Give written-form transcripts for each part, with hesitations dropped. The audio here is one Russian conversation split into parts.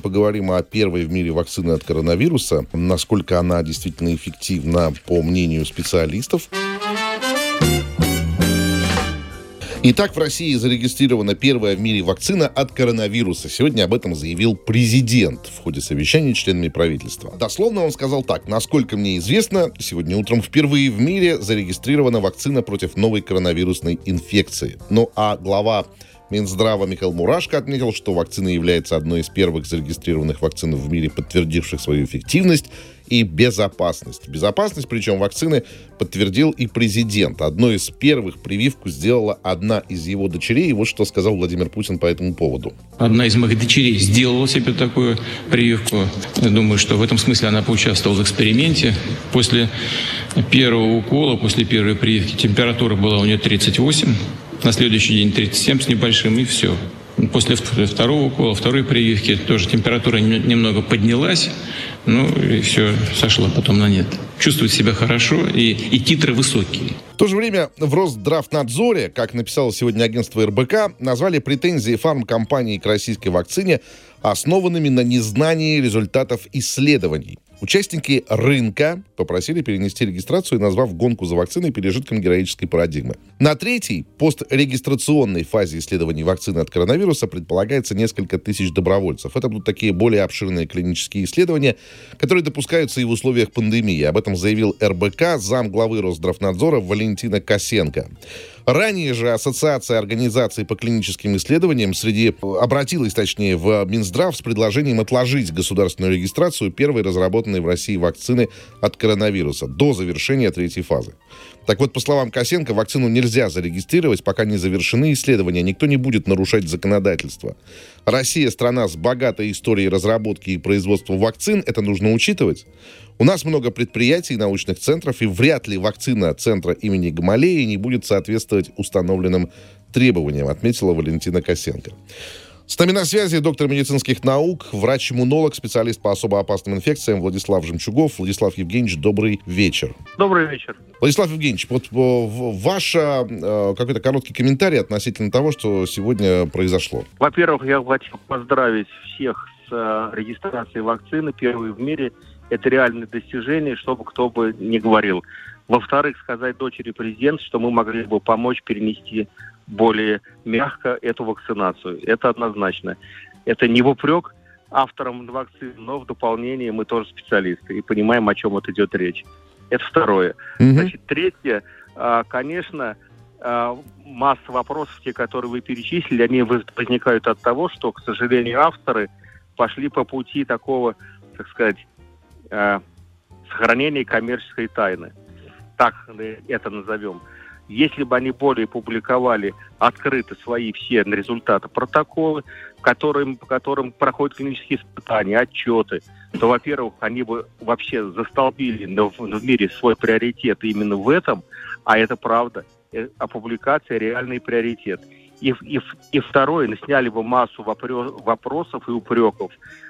поговорим о первой в мире вакцине от коронавируса, насколько она действительно эффективна, по мнению специалистов. Итак, в России зарегистрирована первая в мире вакцина от коронавируса. Сегодня об этом заявил президент в ходе совещания с членами правительства. Дословно он сказал так: насколько мне известно, сегодня утром впервые в мире зарегистрирована вакцина против новой коронавирусной инфекции. Ну а глава Минздрава Михаил Мурашко отметил, что вакцина является одной из первых зарегистрированных вакцин в мире, подтвердивших свою эффективность и безопасность. Безопасность, причем, вакцины подтвердил и президент. Одной из первых прививку сделала одна из его дочерей. И вот что сказал Владимир Путин по этому поводу. Одна из моих дочерей сделала себе такую прививку. Я думаю, что в этом смысле она поучаствовала в эксперименте. После первого укола, после первой прививки температура была у нее 38. На следующий день 37 с небольшим, и все. После второго укола, второй прививки тоже температура немного поднялась, и все, сошло потом на нет. Чувствует себя хорошо, и титры высокие. В то же время в Росздравнадзоре, как написало сегодня агентство РБК, назвали претензии фармкомпании к российской вакцине основанными на незнании результатов исследований. Участники рынка попросили перенести регистрацию, назвав гонку за вакциной пережитком героической парадигмы. На третьей, пострегистрационной фазе исследований вакцины от коронавируса предполагается несколько тысяч добровольцев. Это будут такие более обширные клинические исследования, которые допускаются и в условиях пандемии. Об этом заявил РБК замглавы Росздравнадзора Валентина Косенко. Ранее же Ассоциация организаций по клиническим исследованиям обратилась в Минздрав с предложением отложить государственную регистрацию первой разработанной в России вакцины от коронавируса до завершения третьей фазы. Так вот, по словам Косенко, вакцину нельзя зарегистрировать, пока не завершены исследования. Никто не будет нарушать законодательство. Россия — страна с богатой историей разработки и производства вакцин. Это нужно учитывать. У нас много предприятий, научных центров, и вряд ли вакцина центра имени Гамалеи не будет соответствовать установленным требованиям, отметила Валентина Косенко. С нами на связи доктор медицинских наук, врач-иммунолог, специалист по особо опасным инфекциям Владислав Жемчугов. Владислав Евгеньевич, добрый вечер. Добрый вечер. Владислав Евгеньевич, вот ваш какой-то короткий комментарий относительно того, что сегодня произошло. Во-первых, я хочу поздравить всех с регистрацией вакцины, первой в мире. Это реальное достижение, чтобы кто бы ни говорил. Во-вторых, сказать дочери президента, что мы могли бы помочь перенести более мягко эту вакцинацию. Это однозначно. Это не в упрек авторам вакцин, но в дополнение мы тоже специалисты и понимаем, о чем идет речь. Это второе. Значит, третье, конечно, масса вопросов, те, которые вы перечислили, они возникают от того, что, к сожалению, авторы пошли по пути такого, так сказать, сохранения коммерческой тайны. Так это назовем. Если бы они более публиковали открыто свои все результаты, протоколы, по которым проходят клинические испытания, отчеты, то, во-первых, они бы вообще застолбили в мире свой приоритет именно в этом, а это правда. А публикация — реальный приоритет. И второе, сняли бы массу вопросов и упреков,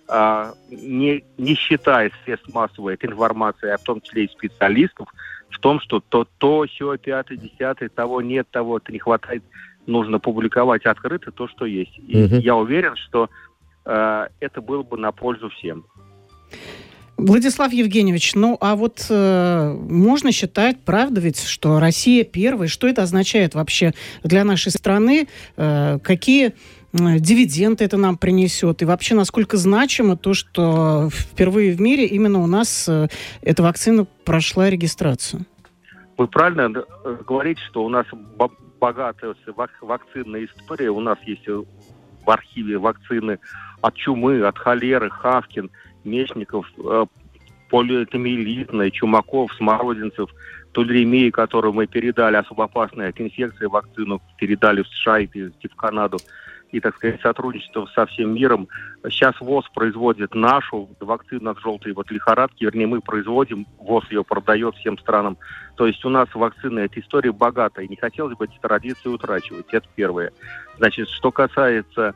не считая средств массовой информации, а в том числе и специалистов, в том, что то, сё, 5, 10, того нет, того-то не хватает. Нужно публиковать открыто то, что есть. И я уверен, что это было бы на пользу всем. Владислав Евгеньевич, можно считать, правда ведь, что Россия первая? Что это означает вообще для нашей страны? Какие дивиденды это нам принесет? И вообще, насколько значимо то, что впервые в мире именно у нас эта вакцина прошла регистрацию? Вы правильно говорите, что у нас богатая вакцинная история. У нас есть в архиве вакцины от чумы, от холеры, Хавкин, Мечников, полиомиелитная, Чумаков, Смородинцев, тулеремии, которую мы передали, особо опасная инфекция, вакцину передали в США и в Канаду. И, так сказать, сотрудничество со всем миром. Сейчас ВОЗ производит нашу вакцину от желтой лихорадки. Вернее, мы производим, ВОЗ ее продает всем странам. То есть у нас вакцина, эта история богатая. И не хотелось бы эти традиции утрачивать. Это первое. Значит, что касается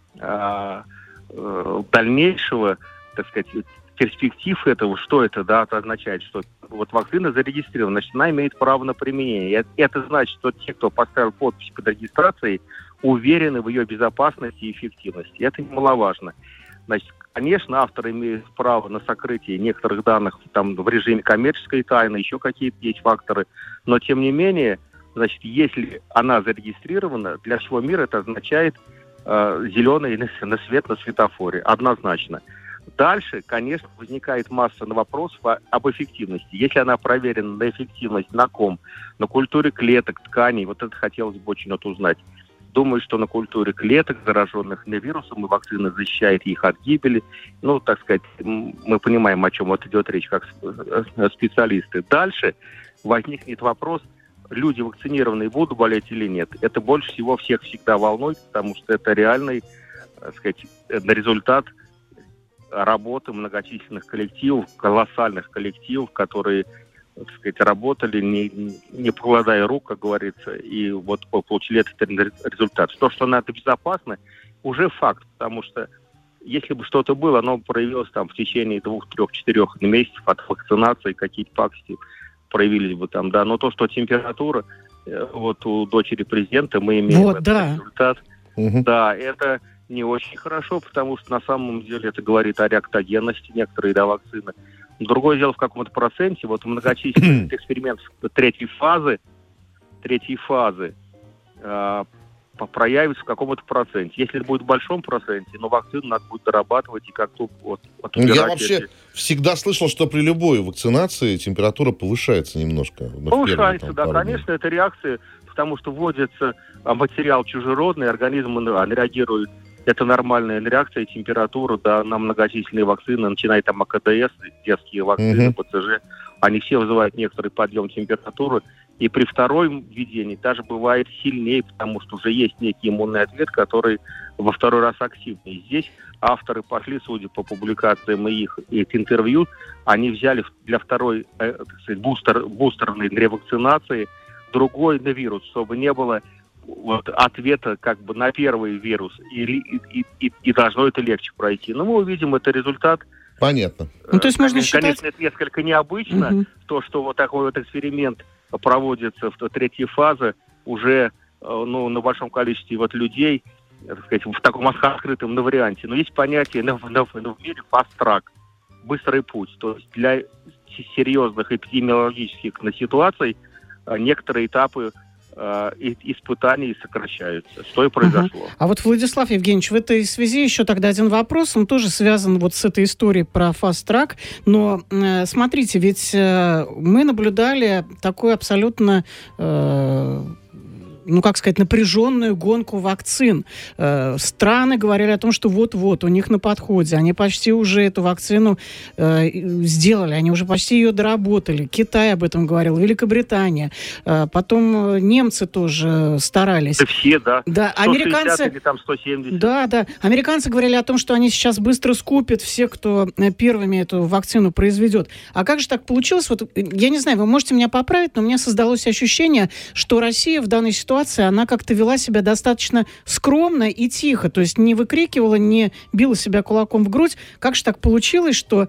дальнейшего, так сказать, перспектив этого, что это, означает, что вакцина зарегистрирована, значит, она имеет право на применение. Это значит, что те, кто поставил подпись под регистрацией, уверены в ее безопасности и эффективности. Это немаловажно. Значит, Конечно, автор имеет право на сокрытие некоторых данных там, в режиме коммерческой тайны, еще какие-то есть факторы. Но, тем не менее, значит, если она зарегистрирована, для всего мира это означает зеленый на свет на светофоре. Однозначно. Дальше, конечно, возникает масса вопросов об эффективности. Если она проверена на эффективность на ком? На культуре клеток, тканей. Вот это хотелось бы очень узнать. Думаю, что на культуре клеток, зараженных вирусом, и вакцина защищает их от гибели. Ну, так сказать, мы понимаем, о чем вот идет речь, как специалисты. Дальше возникнет вопрос, люди вакцинированные будут болеть или нет. Это больше всего всех всегда волнует, потому что это реальный, так сказать, результат работы многочисленных коллективов, колоссальных коллективов, которые, так сказать, работали, не покладая рук, как говорится, и вот получили этот результат. То, что она безопасна, уже факт, потому что если бы что-то было, оно проявилось там в течение 2, 3, 4 месяцев от вакцинации, какие-то пакости проявились бы там, да. Но то, что температура, вот у дочери президента мы имеем вот, этот да. результат, да, это не очень хорошо, потому что на самом деле это говорит о реактогенности некоторой, да, вакцины. Другое дело в каком-то проценте. Вот многочисленных экспериментов третьей фазы проявится в каком-то проценте. Если это будет в большом проценте, но вакцину надо будет дорабатывать и как-то Я вообще всегда слышал, что при любой вакцинации температура повышается немножко. Повышается, да, конечно, это реакция, потому что вводится материал чужеродный, организм реагирует. Это нормальная реакция, температура, да, на многочисленные вакцины, начиная там АКДС, детские вакцины, ПЦЖ, они все вызывают некоторый подъем температуры. И при втором введении даже бывает сильнее, потому что уже есть некий иммунный ответ, который во второй раз активнее. Здесь авторы пошли, судя по публикациям и их интервью, они взяли для второй, так сказать, бустерной ревакцинации другой вирус, чтобы не было ответа как бы на первый вирус, и должно это легче пройти. Но мы увидим, это результат. Понятно. Ну, то есть можно конечно, считать... это несколько необычно, то, что вот такой вот эксперимент проводится в третьей фазе уже на большом количестве людей, так сказать, в таком открытом варианте. Но есть понятие в мире fast-track, быстрый путь. То есть для серьезных эпидемиологических ситуаций некоторые этапы испытаний сокращаются. Что и произошло. А вот, Владислав Евгеньевич, в этой связи еще тогда один вопрос, он тоже связан вот с этой историей про фаст-трак, но смотрите, ведь мы наблюдали такой абсолютно напряженную гонку вакцин. Страны говорили о том, что вот-вот, у них на подходе. Они почти уже эту вакцину сделали, они уже почти ее доработали. Китай об этом говорил, Великобритания. Потом немцы тоже старались. Да все, да. Да, 160 американцы... или там 170. Да. Американцы говорили о том, что они сейчас быстро скупят всех, кто первыми эту вакцину произведет. А как же так получилось? Вот, я не знаю, вы можете меня поправить, но у меня создалось ощущение, что Россия в данной ситуации, она как-то вела себя достаточно скромно и тихо, то есть не выкрикивала, не била себя кулаком в грудь. Как же так получилось, что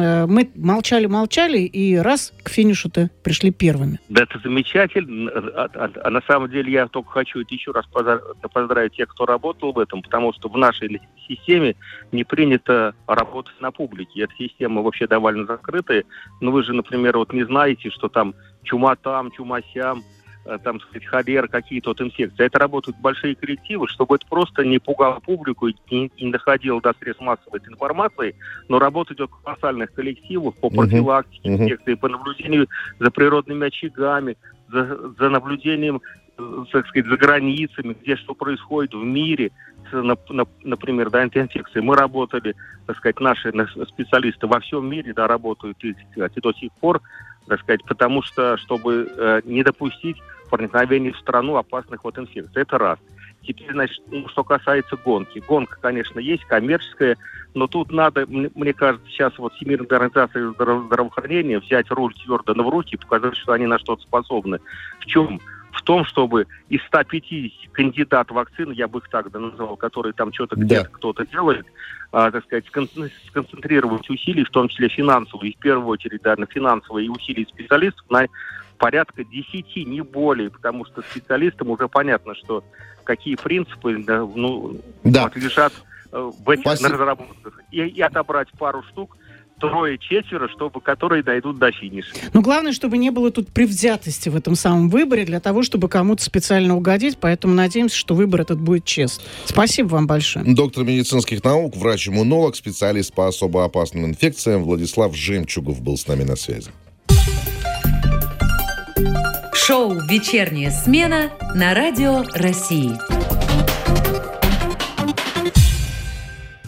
мы молчали, и раз к финишу-то пришли первыми? Да, это замечательно. А на самом деле я только хочу еще раз поздравить тех, кто работал в этом, потому что в нашей системе не принято работать на публике. Эта система вообще довольно закрытая. Но вы же, например, не знаете, что там чума там, чума сям, там, так сказать, холера, какие-то инфекции. Это работают большие коллективы, чтобы это просто не пугало публику и не доходило до средств массовой информации, но работа идет колоссальных коллективов по профилактике инфекций, по наблюдению за природными очагами, за наблюдением, так сказать, за границами, где что происходит в мире, например, инфекции. Мы работали, так сказать, наши специалисты во всем мире, работают и до сих пор, так сказать, потому что, чтобы не допустить проникновения в страну опасных инфекций. Это раз. Теперь, значит, что касается гонки. Гонка, конечно, есть, коммерческая, но тут надо, мне кажется, сейчас Всемирная организация здравоохранения взять руль твердо в руки и показать, что они на что-то способны. В чем? В том, чтобы из 150 кандидатов вакцин, я бы их так назвал, которые там что-то где-то кто-то делает, так сказать, сконцентрировать усилия, в том числе финансовые, и в первую очередь, на финансовые усилия специалистов, на порядка 10, не более, потому что специалистам уже понятно, что какие принципы лежат в этих разработках и отобрать пару штук, 3-4, которые дойдут до финиша. Но главное, чтобы не было тут предвзятости в этом самом выборе для того, чтобы кому-то специально угодить, поэтому надеемся, что выбор этот будет честный. Спасибо вам большое. Доктор медицинских наук, врач-иммунолог, специалист по особо опасным инфекциям Владислав Жемчугов был с нами на связи. Шоу «Вечерняя смена» на Радио России.